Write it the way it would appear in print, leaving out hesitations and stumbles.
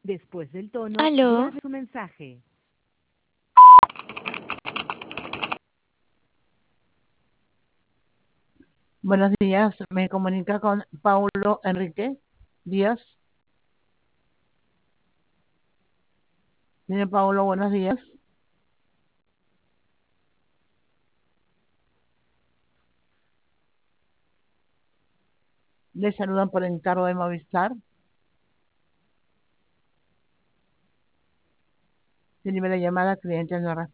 Después del tono, Aló, grabe su mensaje. Buenos días, me comunica con Paulo Enrique Díaz. Señor Paulo, buenos días. Le saludan por encargo de Movistar. Se libera la llamada, cliente no responde.